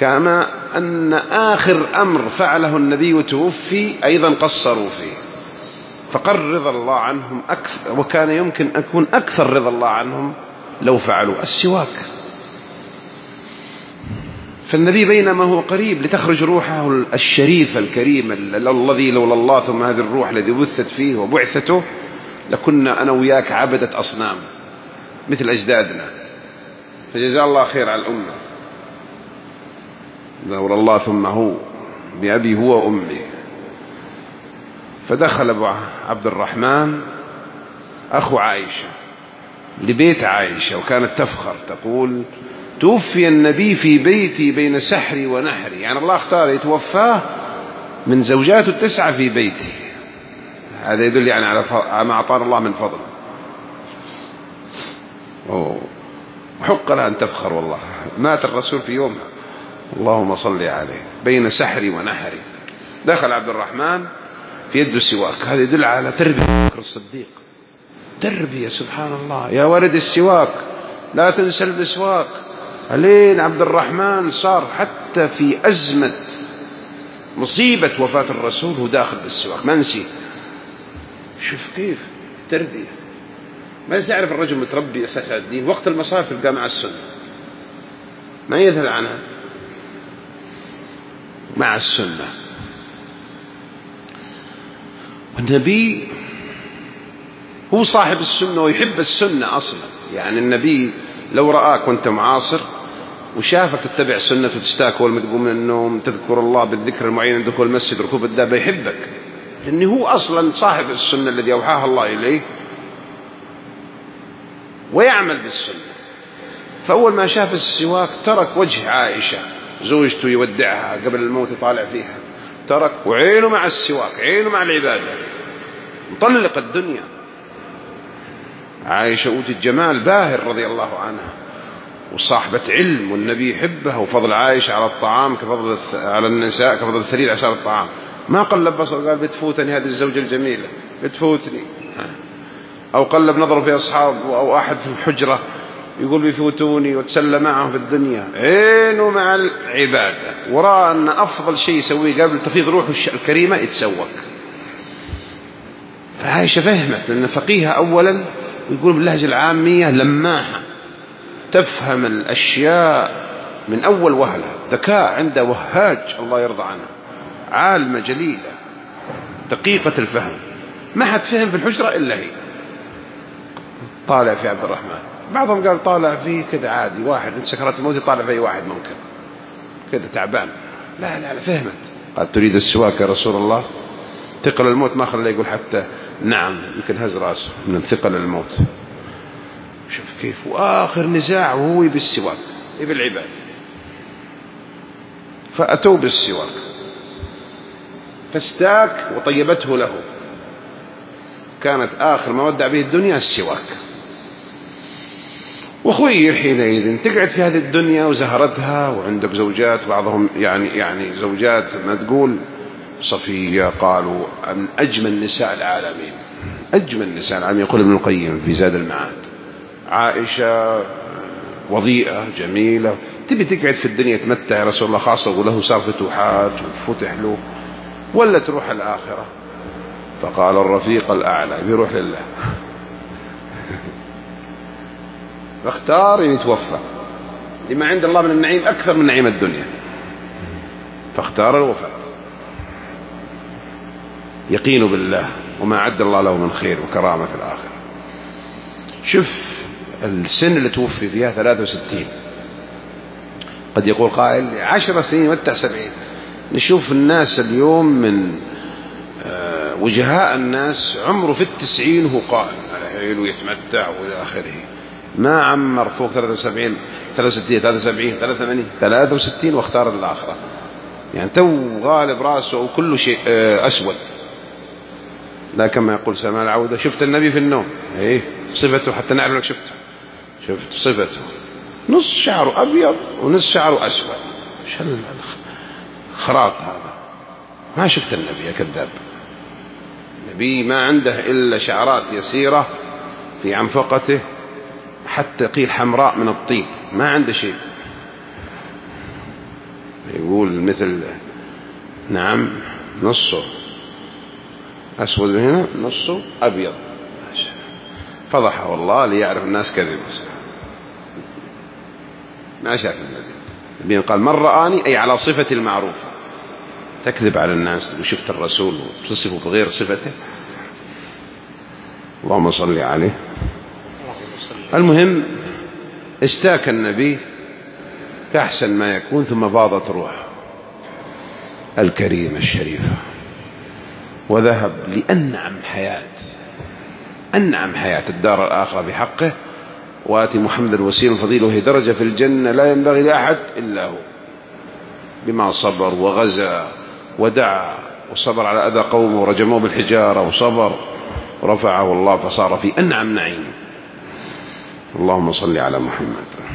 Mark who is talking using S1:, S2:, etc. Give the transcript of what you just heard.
S1: كما أن آخر أمر فعله النبي وتوفي أيضا قصروا فيه، فقر رضا الله عنهم أكثر، وكان يمكن أن يكون أكثر رضا الله عنهم لو فعلوا السواك. فالنبي بينما هو قريب لتخرج روحه الشريفة الكريمة الذي لولا الله ثم هذه الروح الذي بثت فيه وبعثته لكنا أنا وياك عبدة أصنام مثل أجدادنا، فجزا الله خير على الأمة لولا الله ثم هو بأبي هو وأمي. فدخل أبو عبد الرحمن أخو عائشة لبيت عائشة، وكانت تفخر تقول توفي النبي في بيتي بين سحري ونحري، يعني الله اختار يتوفاه من زوجاته التسعة في بيتي. هذا يدل يعني على ما أعطانا الله من فضل. حق لها أن تفخر والله، مات الرسول في يومها اللهم صل عليه بين سحري ونحري. دخل عبد الرحمن في يده سواك، هذا يدل على تربية بكر الصديق، تربية سبحان الله. يا ولد السواك لا تنسى المسواك. لين عبد الرحمن صار حتى في أزمة مصيبة وفاة الرسول هو داخل بالسواك ما نسي. شوف كيف تربية. ما تعرف الرجل متربي أساس الدين، وقت المصائب تلقى مع السنة ما يذهل عنها، مع السنة. والنبي هو صاحب السنة ويحب السنة أصلا. يعني النبي لو رآك وانت معاصر وشافك تتبع سنة وتستاك أول ما تقوم من النوم تذكر الله بالذكر المعين عند دخول المسجد ركوب الدابة يحبك، لأنه هو أصلا صاحب السنة الذي أوحاها الله إليه ويعمل بالسنة. فأول ما شاف السواك ترك وجه عائشة زوجته يودعها قبل الموت يطالع فيها، ترك وعينه مع السواك، عينه مع العبادة، مطلق الدنيا. عائشة أوتي الجمال باهر رضي الله عنها وصاحبة علم، والنبي يحبها، وفضل عائشة على الطعام كفضل على النساء كفضل الثريد على الطعام. ما قلب بصر قال بتفوتني هذه الزوجة الجميلة بتفوتني، أو قلب نظره في أصحابه أو أحد في الحجرة يقول بيفوتوني وتسلى معهم في الدنيا. عينه مع العبادة، ورأى أن أفضل شيء يسويه قبل تفيض روحه الكريمة يتسوك. فعائشة فهمت، لأن فقيهة أولا ويقول باللهجة العامية لماحة تفهم الأشياء من أول وهلة، ذكاء عنده وهاج الله يرضى عنها، عالمة جليلة دقيقة الفهم، ما حد فهم في الحجرة إلا هي. طالع في عبد الرحمن، بعضهم قال طالع فيه كذا عادي، واحد من سكرات الموت يطالع في أي واحد ممكن كذا تعبان. لا لا لا فهمت. قال تريد السواك يا رسول الله؟ ثقل الموت ما خلى يقول حتى نعم، يمكن هز راسه من ثقل الموت. شوف كيف. وآخر نزاع وهو بالسواك بالعباد، فأتوا بالسواك فاستاك وطيبته له. كانت آخر ما ودع به الدنيا السواك. وخير حينئذ تقعد في هذه الدنيا وزهرتها وعندك زوجات، بعضهم يعني زوجات ما تقول صفية قالوا من أجمل نساء العالمين، أجمل نساء العالمين يقول ابن القيم في زاد المعاد. عائشة وضيئة جميلة، تبي تقعد في الدنيا تمتع يا رسول الله خاصة وله صار فتوحات وفتح له، ولا تروح الآخرة؟ فقال الرفيق الأعلى بيروح لله. فاختار يتوفى لما عند الله من النعيم أكثر من نعيم الدنيا، فاختار الوفاة يقين بالله وما عد الله له من خير وكرامة في الآخرة. شوف السن اللي توفي فيها 63. قد يقول قائل 10 سنين متى 70. نشوف الناس اليوم من وجهاء الناس عمره في 90 وهو قائم على حيله ويتمتع وإلى آخره، ما عمر فوق 73 63 73 83 63 واختار الآخرة. يعني تو غالب راسه وكل شيء أسود. لا كما يقول سلمان العودة شفت النبي في النوم، ايه صفته حتى نعرف لك شفت صفته، نص شعره أبيض ونص شعره أسود. شو الخراط هذا؟ ما شفت النبي يا كذاب. النبي ما عنده إلا شعرات يسيرة في عنفقته حتى قيل حمراء من الطين، ما عنده شيء. يقول مثل نعم نصه أسود من هنا نصه أبيض، فضحه الله ليعرف الناس كذب، ما شاف النبي قال من رآني أي على صفة المعروفة، تكذب على الناس وشفت الرسول وتصفه بغير صفته. اللهم صل عليه. المهم استاك النبي كأحسن ما يكون، ثم فاضت روحه الكريمة الشريفة وذهب لأنعم حياة، أنعم حياة الدار الآخرة بحقه. وآتي محمد الوسيلة الفضيلة وهي درجة في الجنة لا ينبغي لأحد إلا هو، بما صبر وغزا ودعا وصبر على أذى قومه ورجموه بالحجارة وصبر ورفعه الله فصار في أنعم نعيم. اللهم صل على محمد.